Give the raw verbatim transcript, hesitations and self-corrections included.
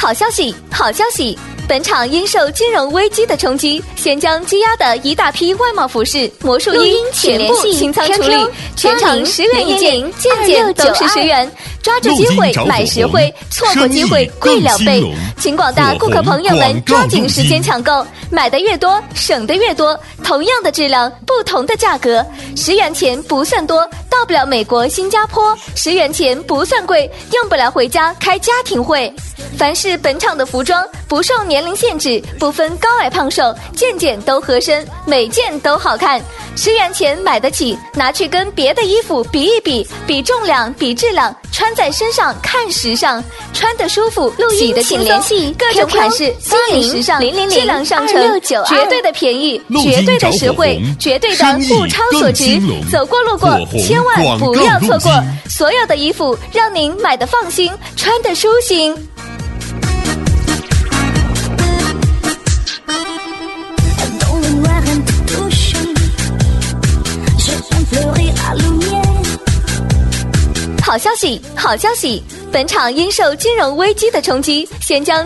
好消息，好消息！本场因受金融危机的冲击，先将积压的一大批外贸服饰、魔术衣全部清仓处理，全场十元一件，件件都是十元。抓住机会买实惠，错过机会贵两倍。请广大顾客朋友们抓紧时间抢购，买的越多，省的越多。同样的质量，不同的价格，十元钱不算多，到不了美国、新加坡；十元钱不算贵，用不了回家开家庭会。凡是本场的服装，不受年龄限制，不分高矮胖瘦，件件都合身，每件都好看。十元钱买得起，拿去跟别的衣服比一比，比重量，比质量，穿在身上看时尚，穿得舒服，洗得轻松。各种款式，新颖时尚，质量上乘，绝对的便宜，绝对的实惠，绝对的物超所值。走过路过，千万不要错过。所有的衣服，让您买得放心，穿得舒心。好消息，好消息！本场因受金融危机的冲击，先将